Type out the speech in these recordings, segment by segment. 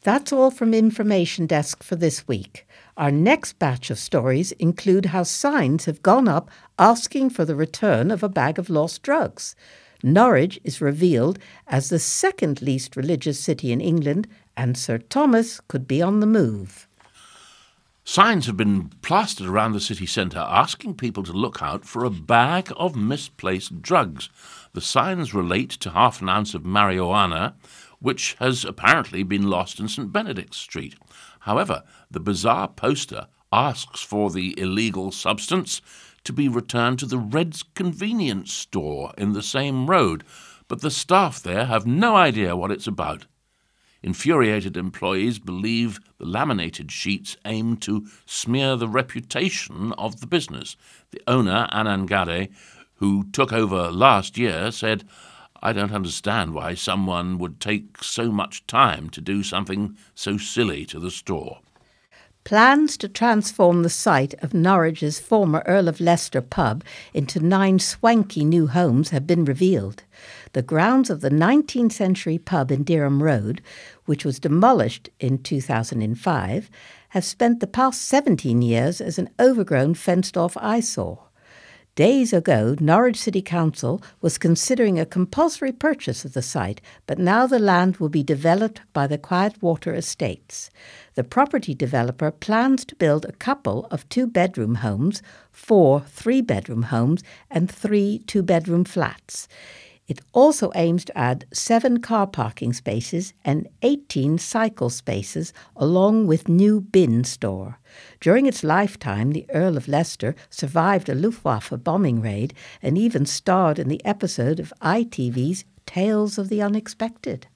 That's all from Information Desk for this week. Our next batch of stories include how signs have gone up asking for the return of a bag of lost drugs. Norwich is revealed as the second least religious city in England, and Sir Thomas could be on the move. Signs have been plastered around the city centre asking people to look out for a bag of misplaced drugs. The signs relate to half an ounce of marijuana, which has apparently been lost in St Benedict's Street. However, the bizarre poster asks for the illegal substance to be returned to the Red's convenience store in the same road, but the staff there have no idea what it's about. Infuriated employees believe the laminated sheets aim to smear the reputation of the business. The owner, Anand Gade, who took over last year, said, "I don't understand why someone would take so much time to do something so silly to the store." Plans to transform the site of Norwich's former Earl of Leicester pub into 9 swanky new homes have been revealed. The grounds of the 19th century pub in Dereham Road, which was demolished in 2005, have spent the past 17 years as an overgrown fenced-off eyesore. Days ago, Norwich City Council was considering a compulsory purchase of the site, but now the land will be developed by the Quietwater Estates. The property developer plans to build a couple of 2-bedroom homes, 4 3-bedroom homes, and 3 2-bedroom flats. It also aims to add 7 car parking spaces and 18 cycle spaces, along with new bin store. During its lifetime, the Earl of Leicester survived a Luftwaffe bombing raid and even starred in the episode of ITV's Tales of the Unexpected.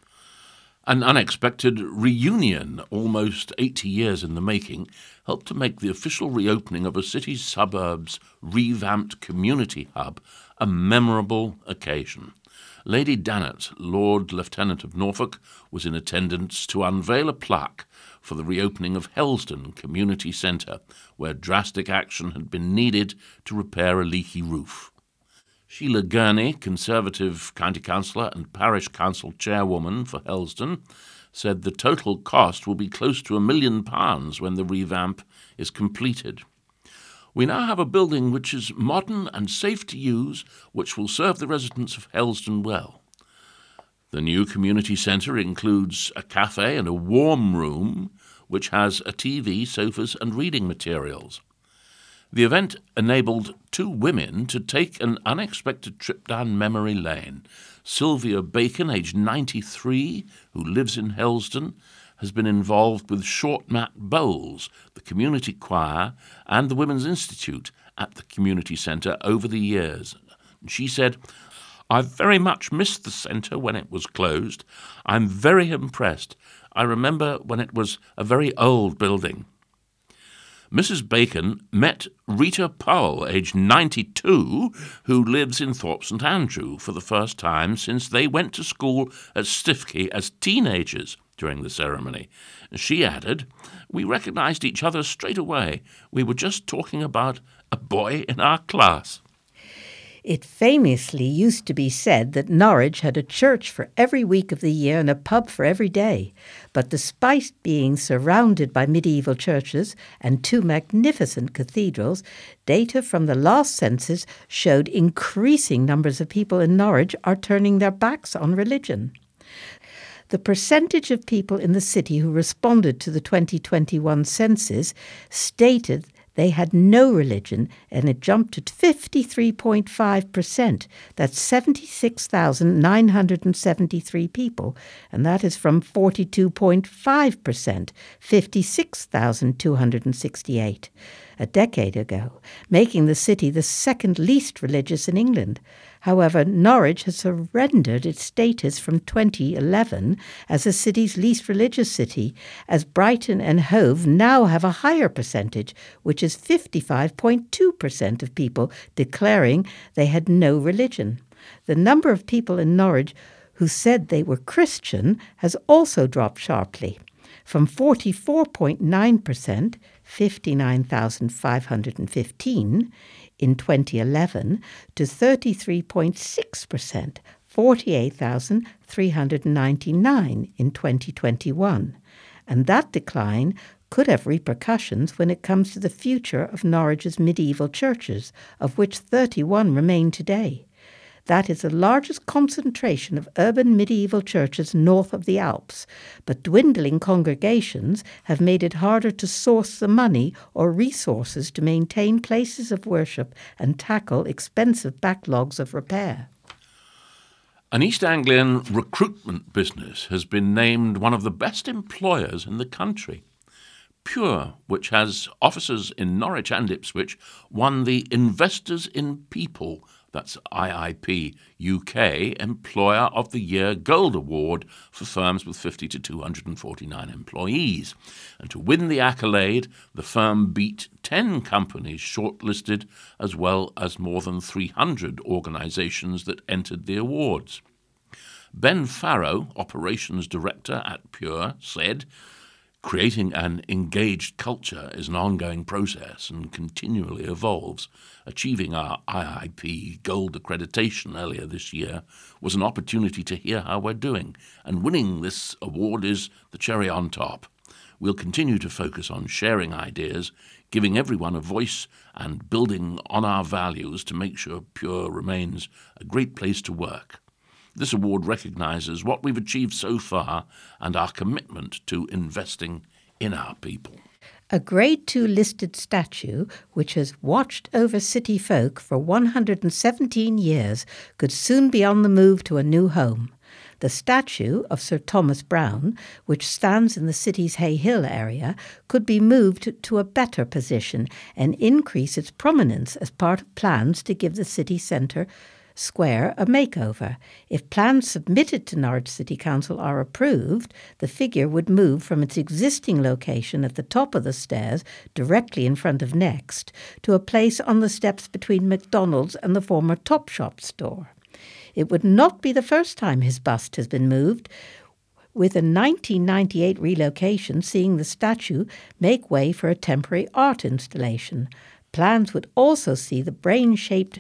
An unexpected reunion, almost 80 years in the making, helped to make the official reopening of a city's suburbs revamped community hub a memorable occasion. Lady Dannatt, Lord Lieutenant of Norfolk, was in attendance to unveil a plaque for the reopening of Helsdon Community Centre, where drastic action had been needed to repair a leaky roof. Sheila Gurney, Conservative County Councillor and Parish Council Chairwoman for Helsdon, said the total cost will be close to £1 million when the revamp is completed. "We now have a building which is modern and safe to use, which will serve the residents of Helsdon well." The new community centre includes a cafe and a warm room, which has a TV, sofas and reading materials. The event enabled 2 women to take an unexpected trip down memory lane. Sylvia Bacon, aged 93, who lives in Helsdon, has been involved with Short Mat Bowls, the community choir, and the Women's Institute at the community centre over the years. She said, "I've very much missed the centre when it was closed. I'm very impressed. I remember when it was a very old building." Mrs. Bacon met Rita Powell, aged 92, who lives in Thorpe St Andrew, for the first time since they went to school at Stiffkey as teenagers during the ceremony. She added, "We recognised each other straight away. We were just talking about a boy in our class." It famously used to be said that Norwich had a church for every week of the year and a pub for every day. But despite being surrounded by medieval churches and 2 magnificent cathedrals, data from the last census showed increasing numbers of people in Norwich are turning their backs on religion. The percentage of people in the city who responded to the 2021 census stated they had no religion, and it jumped to 53.5%. That's 76,973 people, and that is from 42.5%, 56,268, a decade ago, making the city the second least religious in England. However, Norwich has surrendered its status from 2011 as the city's least religious city, as Brighton and Hove now have a higher percentage, which is 55.2% of people declaring they had no religion. The number of people in Norwich who said they were Christian has also dropped sharply, from 44.9%, 59,515, in 2011 to 33.6%, 48,399 in 2021, and that decline could have repercussions when it comes to the future of Norwich's medieval churches, of which 31 remain today. That is the largest concentration of urban medieval churches north of the Alps, but dwindling congregations have made it harder to source the money or resources to maintain places of worship and tackle expensive backlogs of repair. An East Anglian recruitment business has been named one of the best employers in the country. Pure, which has offices in Norwich and Ipswich, won the Investors in People, that's IIP UK, Employer of the Year Gold Award for firms with 50 to 249 employees. And to win the accolade, the firm beat 10 companies shortlisted, as well as more than 300 organisations that entered the awards. Ben Farrow, Operations Director at Pure, said, "Creating an engaged culture is an ongoing process and continually evolves. Achieving our IIP Gold accreditation earlier this year was an opportunity to hear how we're doing, and winning this award is the cherry on top. We'll continue to focus on sharing ideas, giving everyone a voice, and building on our values to make sure Pure remains a great place to work. This award recognises what we've achieved so far and our commitment to investing in our people." A Grade 2 listed statue, which has watched over city folk for 117 years, could soon be on the move to a new home. The statue of Sir Thomas Browne, which stands in the city's Hay Hill area, could be moved to a better position and increase its prominence as part of plans to give the city centre square a makeover. If plans submitted to Norwich City Council are approved, the figure would move from its existing location at the top of the stairs, directly in front of Next, to a place on the steps between McDonald's and the former Topshop store. It would not be the first time his bust has been moved, with a 1998 relocation seeing the statue make way for a temporary art installation. Plans would also see the brain-shaped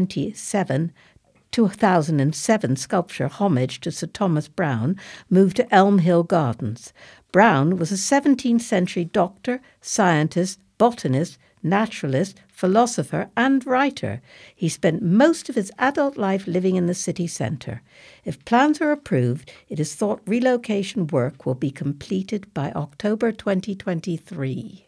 2007 sculpture homage to Sir Thomas Browne move to Elm Hill Gardens. Browne was a 17th century doctor, scientist, botanist, naturalist, philosopher and writer. He spent most of his adult life living in the city centre. If plans are approved, it is thought relocation work will be completed by October 2023.